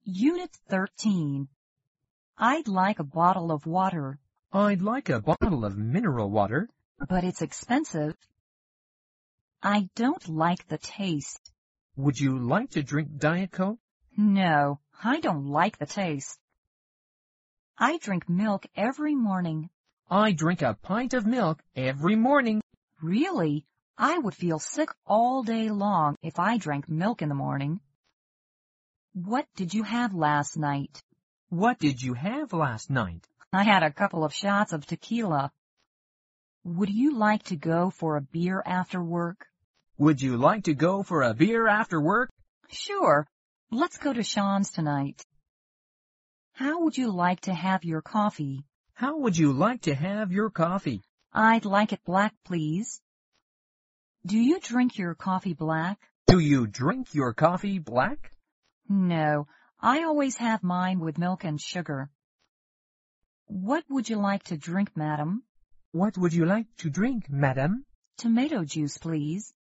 Unit 13. I'd like a bottle of water. I'd like a bottle of mineral water. But it's expensive. I don't like the taste. Would you like to drink Diet Coke? No, I don't like the taste. I drink milk every morning. I drink a pint of milk every morning. Really? I would feel sick all day long if I drank milk in the morning. What did you have last night? What did you have last night? I had a couple of shots of tequila. Would you like to go for a beer after work? Would you like to go for a beer after work? Sure. Let's go to Sean's tonight. How would you like to have your coffee? How would you like to have your coffee? I'd like it black, please. Do you drink your coffee black? Do you drink your coffee black? No, I always have mine with milk and sugar. What would you like to drink, madam? What would you like to drink, madam? Tomato juice, please.